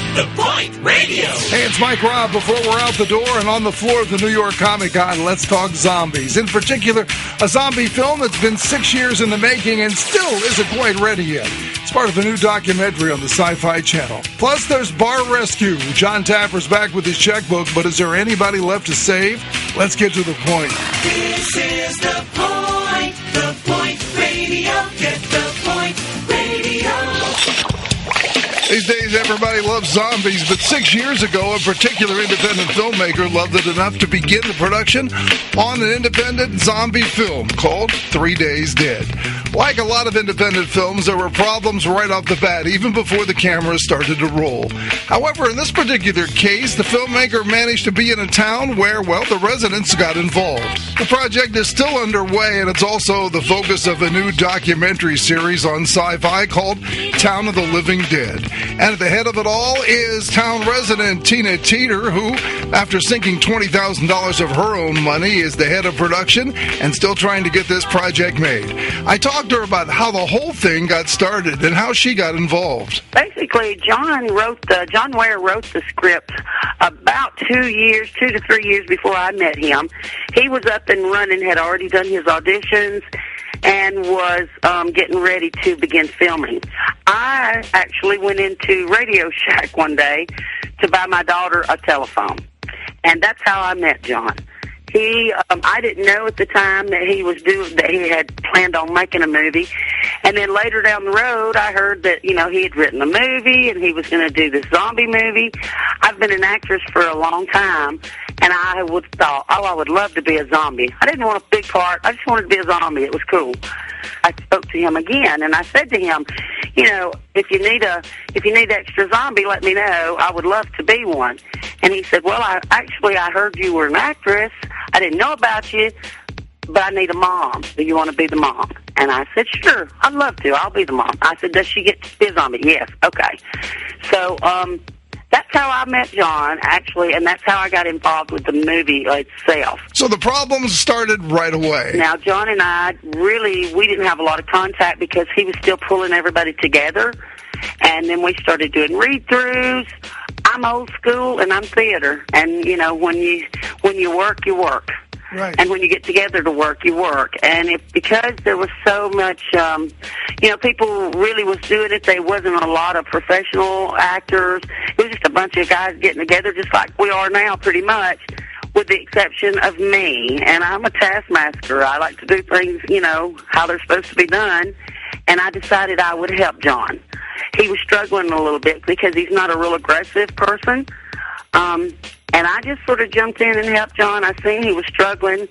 The Point Radio. Hey, it's Mike Robb. Before we're out the door and on the floor of the New York Comic Con, let's talk zombies. In particular, a zombie film that's been 6 years in the making and still isn't quite ready yet. It's part of the new documentary on the Sci-Fi Channel. Plus, there's Bar Rescue. John Tapper's back with his checkbook, but is there anybody left to save? Let's get to the point. This is The Point. The Point Radio. Get The Point Radio. These days, everybody loves zombies, but 6 years ago, a particular independent filmmaker loved it enough to begin the production on an independent zombie film called 3 Days Dead. Like a lot of independent films, there were problems right off the bat, even before the cameras started to roll. However, in this particular case, the filmmaker managed to be in a town where, well, the residents got involved. The project is still underway, and it's also the focus of a new documentary series on Sci-Fi called Town of the Living Dead. And at the head of it all is town resident Tina Teeter, who, after sinking $20,000 of her own money, is the head of production and still trying to get this project made. I talked to her about how the whole thing got started and how she got involved. Basically, John Ware wrote the script about 2 to 3 years before I met him. He was up and running, had already done his auditions, and was getting ready to begin filming. I actually went into Radio Shack one day to buy my daughter a telephone, and that's how I met John. I didn't know at the time that he had planned on making a movie, and then later down the road, I heard that he had written a movie and he was going to do this zombie movie. I've been an actress for a long time, and I would thought, I would love to be a zombie. I didn't want a big part. I just wanted to be a zombie. It was cool. I spoke to him again, and I said to him, if you need extra zombie, let me know. I would love to be one. And he said, well, I heard you were an actress. I didn't know about you, but I need a mom. Do you want to be the mom? And I said, sure, I'd love to. I'll be the mom. I said, does she get to be a zombie? Yes. Okay. So, that's how I met John, actually, and that's how I got involved with the movie itself. So the problems started right away. Now, John and I we didn't have a lot of contact because he was still pulling everybody together, and then we started doing read-throughs. I'm old school, and I'm theater, and, when you work, you work. Right. And when you get together to work, you work. And because there was so much, people really was doing it, there wasn't a lot of professional actors. It was just a bunch of guys getting together, just like we are now, pretty much, with the exception of me. And I'm a taskmaster. I like to do things, how they're supposed to be done. And I decided I would help John. He was struggling a little bit because he's not a real aggressive person. And I just sort of jumped in and helped John. I seen he was struggling.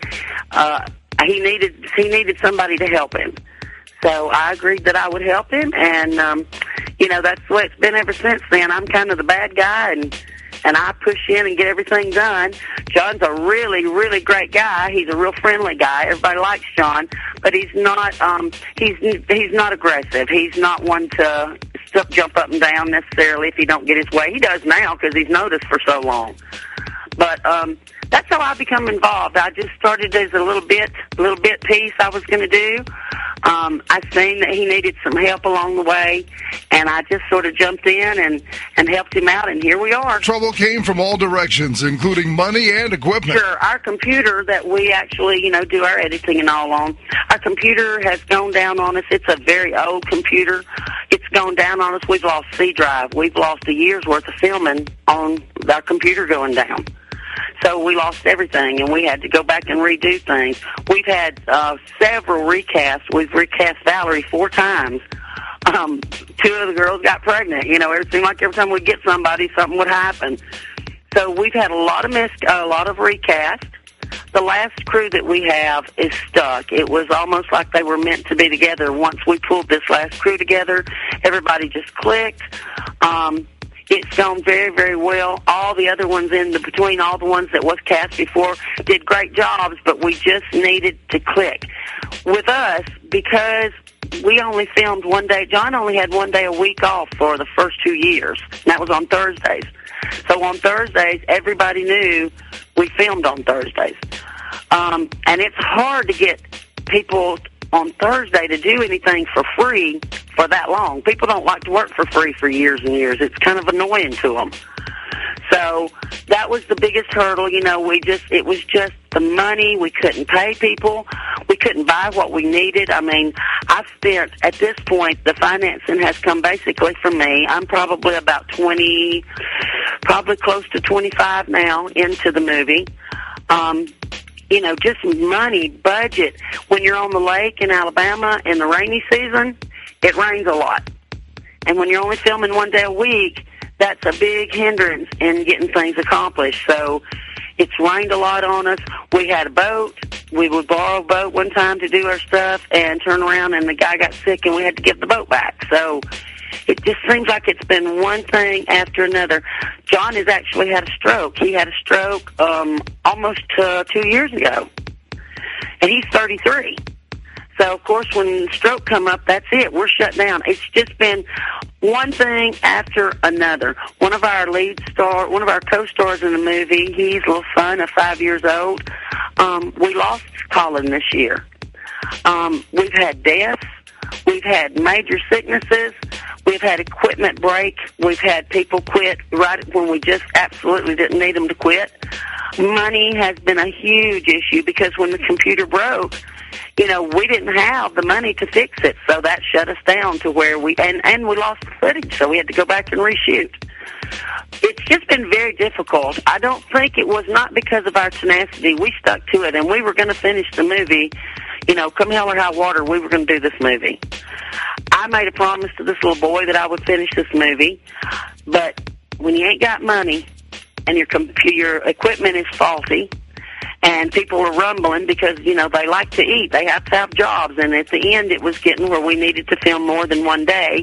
He needed somebody to help him. So I agreed that I would help him, and that's the way it's been ever since then. I'm kind of the bad guy, and I push in and get everything done. John's a really, really great guy. He's a real friendly guy. Everybody likes John, but he's not he's not aggressive. He's not one to jump up and down necessarily if he don't get his way. He does now because he's noticed for so long. But that's how I become involved. I just started as a little bit piece I was going to do. I seen that he needed some help along the way, and I just sort of jumped in and helped him out, and here we are. Trouble came from all directions, including money and equipment. Sure. Our computer that we actually, do our editing and all on, our computer has gone down on us. It's a very old computer. It's gone down on us. We've lost C drive. We've lost a year's worth of filming on our computer going down. So we lost everything, and we had to go back and redo things. We've had several recasts. We've recast Valerie 4 times. 2 of the girls got pregnant. It seemed like every time we'd get somebody, something would happen. So we've had a lot of recast. The last crew that we have is stuck. It was almost like they were meant to be together. Once we pulled this last crew together, everybody just clicked. It's gone very, very well. All the other ones between all the ones that was cast before did great jobs, but we just needed to click. With us, because we only filmed one day, John only had 1 day a week off for the first 2 years, and that was on Thursdays. So on Thursdays, everybody knew we filmed on Thursdays. And it's hard to get people on Thursday to do anything for free for that long. People don't like to work for free for years and years. It's kind of annoying to them. So that was the biggest hurdle. You know, it was just the money. We couldn't pay people. We couldn't buy what we needed. I mean, I've spent, at this point, the financing has come basically from me. I'm probably about 20, probably close to 25 now into the movie. You know, just money, budget. When you're on the lake in Alabama in the rainy season, it rains a lot. And when you're only filming one day a week, that's a big hindrance in getting things accomplished. So it's rained a lot on us. We had a boat. We would borrow a boat one time to do our stuff and turn around, and the guy got sick, and we had to give the boat back. So it just seems like it's been one thing after another. John has actually had a stroke. He had a stroke almost 2 years ago, and he's 33. So, of course, when the stroke come up, that's it. We're shut down. It's just been one thing after another. One of our co-stars in the movie, he's a little son of 5 years old. We lost Colin this year. We've had deaths. We've had major sicknesses. We've had equipment break. We've had people quit right when we just absolutely didn't need them to quit. Money has been a huge issue because when the computer broke, you know, we didn't have the money to fix it, so that shut us down to where we lost the footage, so we had to go back and reshoot. It's just been very difficult. I don't think it was not because of our tenacity. We stuck to it, and we were going to finish the movie. You know, come hell or high water, we were going to do this movie. I made a promise to this little boy that I would finish this movie, but when you ain't got money and your equipment is faulty, and people are rumbling because, you know, they like to eat. They have to have jobs. And at the end, it was getting where we needed to film more than one day.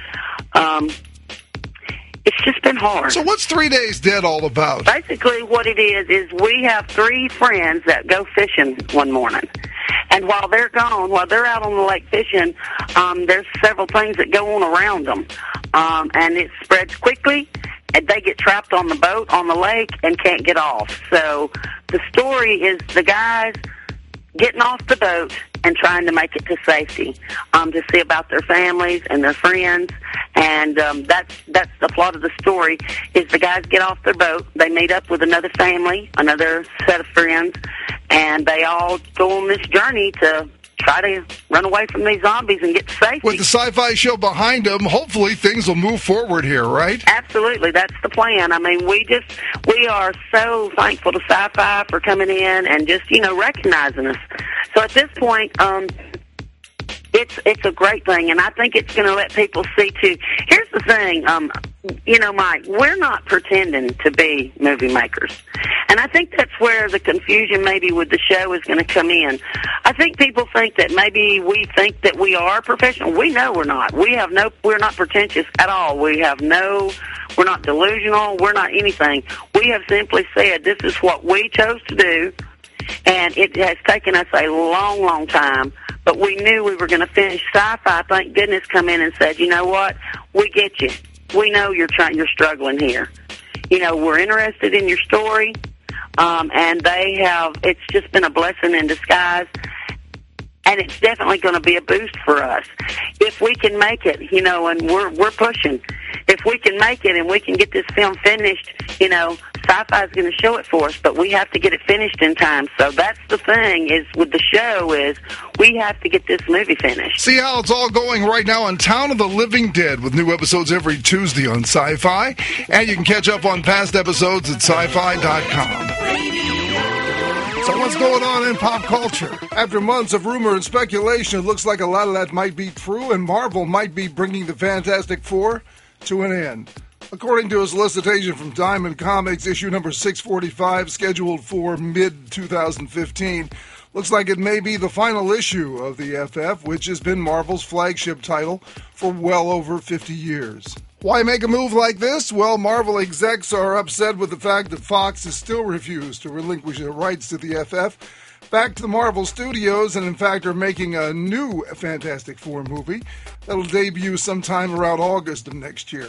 It's just been hard. So what's 3 Days Dead all about? Basically what it is we have 3 friends that go fishing one morning. And while they're gone, while they're out on the lake fishing, there's several things that go on around them. And it spreads quickly. And they get trapped on the boat on the lake and can't get off. So the story is the guys getting off the boat and trying to make it to safety, to see about their families and their friends. And that's the plot of the story, is the guys get off their boat, they meet up with another family, another set of friends, and they all go on this journey to try to run away from these zombies and get to safety. With the Sci-Fi Show behind them, hopefully things will move forward here, right? Absolutely. That's the plan. I mean, we are so thankful to Sci-Fi for coming in and just, you know, recognizing us. So at this point, it's a great thing, and I think it's going to let people see, too. Here's the thing, you know, Mike, we're not pretending to be movie makers. And I think that's where the confusion maybe with the show is going to come in. I think people think that maybe we think that we are professional. We know we're not. We're not pretentious at all. We're not delusional. We're not anything. We have simply said this is what we chose to do, and it has taken us a long, long time, but we knew we were going to finish. Sci-Fi, thank goodness, come in and said, you know what, we get you. We know you're struggling here. You know, we're interested in your story, and it's just been a blessing in disguise, and it's definitely going to be a boost for us. If we can make it, you know, and we're pushing. If we can make it and we can get this film finished, you know, Sci-Fi is going to show it for us, but we have to get it finished in time. So that's the thing is with the show is we have to get this movie finished. See how it's all going right now on Town of the Living Dead with new episodes every Tuesday on Sci-Fi. And you can catch up on past episodes at sci-fi.com. So what's going on in pop culture? After months of rumor and speculation, it looks like a lot of that might be true, and Marvel might be bringing the Fantastic Four to an end. According to a solicitation from Diamond Comics, issue number 645, scheduled for mid-2015, looks like it may be the final issue of the FF, which has been Marvel's flagship title for well over 50 years. Why make a move like this? Well, Marvel execs are upset with the fact that Fox has still refused to relinquish their rights to the FF back to the Marvel Studios, and in fact are making a new Fantastic Four movie that'll debut sometime around August of next year.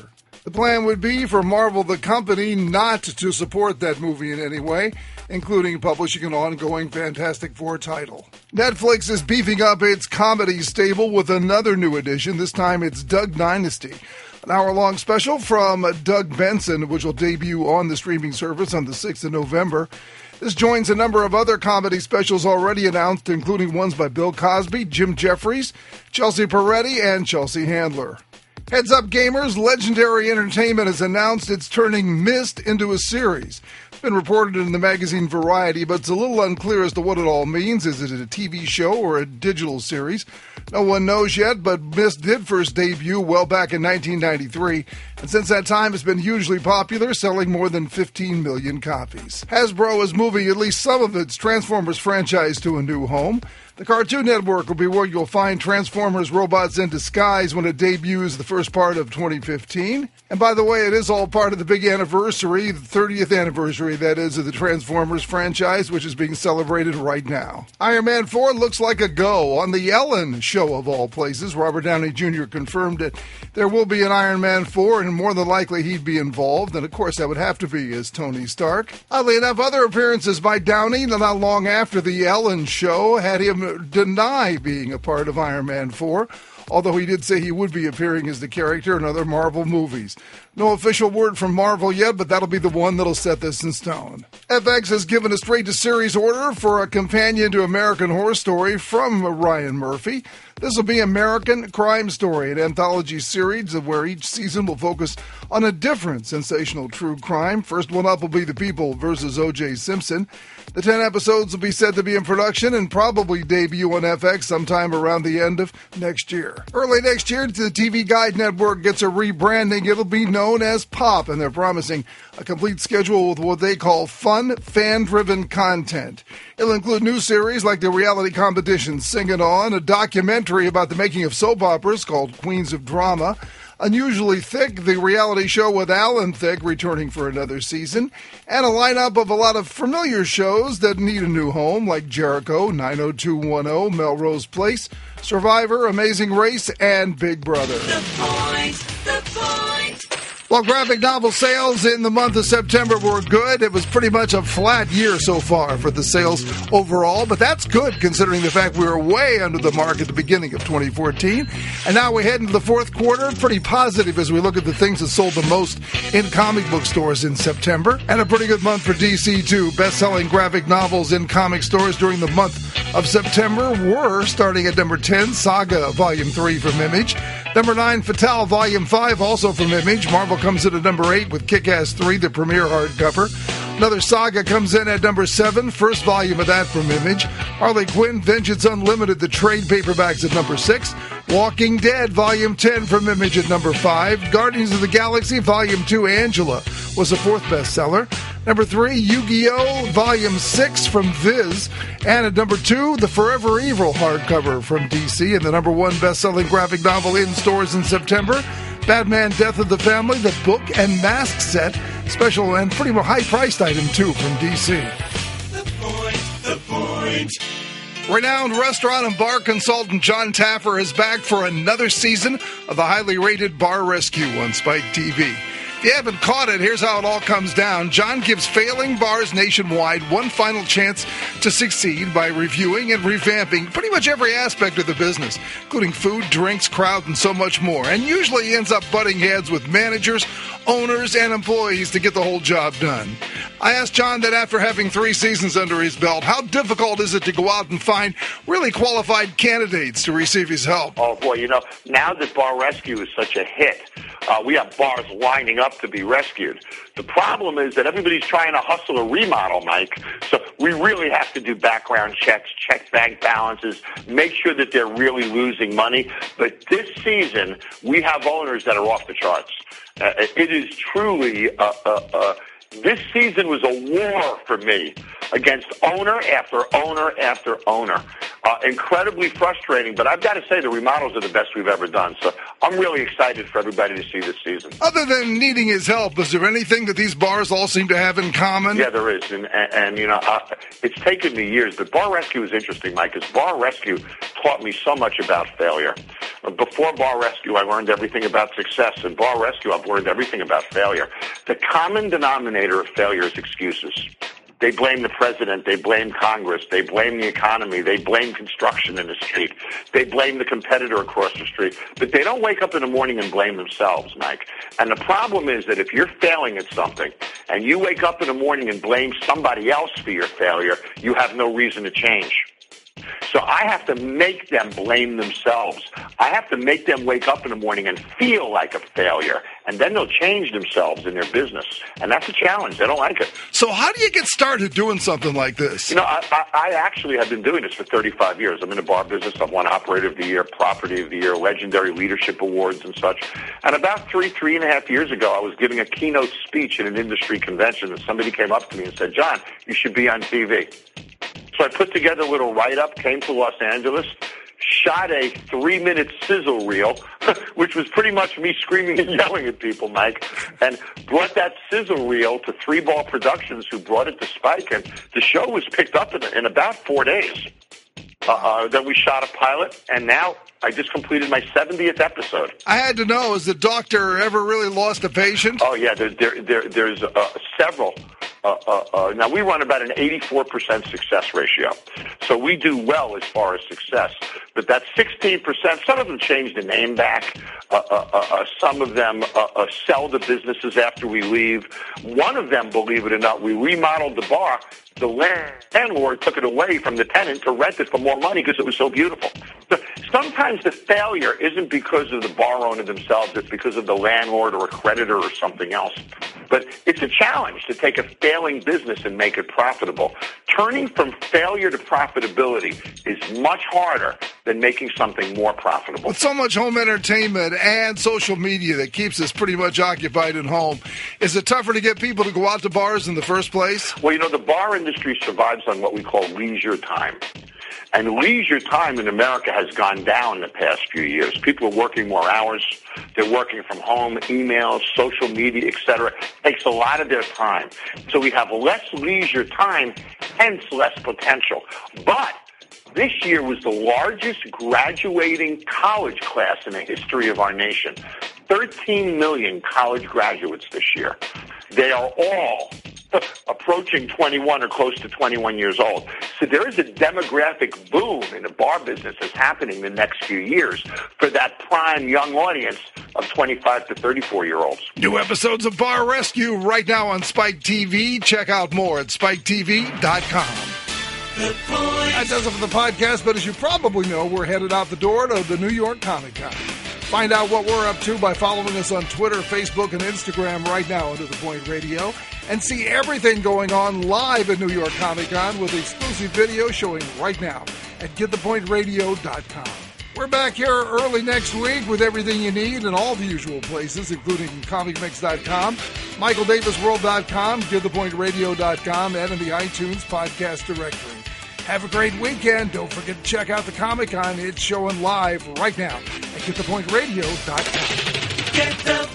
The plan would be for Marvel, the company, not to support that movie in any way, including publishing an ongoing Fantastic Four title. Netflix is beefing up its comedy stable with another new addition. This time it's Doug Dynasty. An hour-long special from Doug Benson, which will debut on the streaming service on the 6th of November. This joins a number of other comedy specials already announced, including ones by Bill Cosby, Jim Jeffries, Chelsea Peretti, and Chelsea Handler. Heads up, gamers, Legendary Entertainment has announced it's turning Myst into a series. It's been reported in the magazine Variety, but it's a little unclear as to what it all means. Is it a TV show or a digital series? No one knows yet, but Myst did first debut well back in 1993, and since that time it's been hugely popular, selling more than 15 million copies. Hasbro is moving at least some of its Transformers franchise to a new home. The Cartoon Network will be where you'll find Transformers Robots in Disguise when it debuts the first part of 2015. And by the way, it is all part of the big anniversary, the 30th anniversary, that is, of the Transformers franchise, which is being celebrated right now. Iron Man 4 looks like a go. On the Ellen show, of all places, Robert Downey Jr. confirmed that there will be an Iron Man 4, and more than likely he'd be involved. And of course, that would have to be as Tony Stark. Oddly enough, other appearances by Downey, not long after the Ellen show, had him deny being a part of Iron Man 4, although he did say he would be appearing as the character in other Marvel movies. No official word from Marvel yet, but that'll be the one that'll set this in stone. FX has given a straight-to-series order for a companion to American Horror Story from Ryan Murphy. This will be American Crime Story, an anthology series where each season will focus on a different sensational true crime. First one up will be The People versus O.J. Simpson. The 10 episodes will be said to be in production and probably debut on FX sometime around the end of next year. Early next year, the TV Guide Network gets a rebranding. It'll be known as Pop, and they're promising a complete schedule with what they call fun, fan-driven content. It'll include new series like the reality competition Sing It On, a documentary about the making of soap operas called Queens of Drama, Unusually Thick, the reality show with Alan Thicke returning for another season, and a lineup of a lot of familiar shows that need a new home, like Jericho, 90210, Melrose Place, Survivor, Amazing Race, and Big Brother. The point. While graphic novel sales in the month of September were good, it was pretty much a flat year so far for the sales overall, but that's good considering the fact we were way under the mark at the beginning of 2014. And now we head into the fourth quarter, pretty positive as we look at the things that sold the most in comic book stores in September. And a pretty good month for DC, too. Best-selling graphic novels in comic stores during the month of September were, starting at number 10, Saga Volume 3 from Image. Number 9, Fatale Volume 5, also from Image. Marvel comes in at number 8 with Kick-Ass 3, the premiere hardcover. Another Saga comes in at number 7, first volume of that from Image. Harley Quinn, Vengeance Unlimited, the trade paperbacks at number 6. Walking Dead, Volume 10 from Image at number 5. Guardians of the Galaxy, Volume 2, Angela, was the fourth bestseller. Number 3, Yu-Gi-Oh! Volume 6 from Viz. And at number 2, The Forever Evil hardcover from DC. And the number 1 best-selling graphic novel in stores in September, Batman Death of the Family, the book and mask set. Special and pretty much high-priced item, too, from DC. The point. Renowned restaurant and bar consultant John Taffer is back for another season of the highly rated Bar Rescue on Spike TV. If you haven't caught it, here's how it all comes down. John gives failing bars nationwide one final chance to succeed by reviewing and revamping pretty much every aspect of the business, including food, drinks, crowd, and so much more. And usually ends up butting heads with managers, owners, and employees to get the whole job done. I asked John that after having 3 seasons under his belt, how difficult is it to go out and find really qualified candidates to receive his help? Oh, boy, now that Bar Rescue is such a hit, we have bars lining up to be rescued. The problem is that everybody's trying to hustle a remodel, Mike, so we really have to do background checks, check bank balances, make sure that they're really losing money. But this season, we have owners that are off the charts. It is truly this season was a war for me against owner after owner after owner. Incredibly frustrating, but I've got to say the remodels are the best we've ever done. So I'm really excited for everybody to see this season. Other than needing his help, is there anything that these bars all seem to have in common? Yeah, there is. And you know, it's taken me years, but Bar Rescue is interesting, Mike, because Bar Rescue taught me so much about failure. Before Bar Rescue, I learned everything about success. In Bar Rescue, I've learned everything about failure. The common denominator of failure is excuses. They blame the president. They blame Congress. They blame the economy. They blame construction in the street. They blame the competitor across the street. But they don't wake up in the morning and blame themselves, Mike. And the problem is that if you're failing at something and you wake up in the morning and blame somebody else for your failure, you have no reason to change. So I have to make them blame themselves. I have to make them wake up in the morning and feel like a failure, and then they'll change themselves in their business. And that's a challenge. They don't like it. So how do you get started doing something like this? You know, I actually have been doing this for 35 years. I'm in the bar business. I've won Operator of the Year, Property of the Year, Legendary Leadership Awards and such. And about three and a half years ago, I was giving a keynote speech at an industry convention, and somebody came up to me and said, "John, you should be on TV." So I put together a little write-up, came to Los Angeles, shot a 3-minute sizzle reel, which was pretty much me screaming and yelling at people, Mike, and brought that sizzle reel to Three Ball Productions, who brought it to Spike, and the show was picked up in about 4 days. Then we shot a pilot, and now I just completed my 70th episode. I had to know, has the doctor ever really lost a patient? Oh, yeah, there's several. Now, we run about an 84% success ratio. So we do well as far as success. But that 16%, some of them change the name back. Some of them sell the businesses after we leave. One of them, believe it or not, we remodeled the bar. The landlord took it away from the tenant to rent it for more money because it was so beautiful. So sometimes the failure isn't because of the bar owner themselves. It's because of the landlord or a creditor or something else. But it's a challenge to take a failing business and make it profitable. Turning from failure to profitability is much harder than making something more profitable. With so much home entertainment and social media that keeps us pretty much occupied at home, is it tougher to get people to go out to bars in the first place? Well, you know, the bar industry survives on what we call leisure time. And leisure time in America has gone down the past few years. People are working more hours. They're working from home, emails, social media, etc. Takes a lot of their time. So we have less leisure time, hence less potential. But this year was the largest graduating college class in the history of our nation. 13 million college graduates this year. They are all approaching 21 or close to 21 years old. So there is a demographic boom in the bar business that's happening the next few years for that prime young audience of 25 to 34-year-olds. New episodes of Bar Rescue right now on Spike TV. Check out more at spiketv.com. That does it for the podcast, but as you probably know, we're headed out the door to the New York Comic Con. Find out what we're up to by following us on Twitter, Facebook, and Instagram right now under The Point Radio, and see everything going on live at New York Comic Con with exclusive video showing right now at getthepointradio.com. We're back here early next week with everything you need in all the usual places, including comicmix.com, michaeldavisworld.com, getthepointradio.com, and in the iTunes podcast directory. Have a great weekend. Don't forget to check out the Comic Con. It's showing live right now at getthepointradio.com. Get the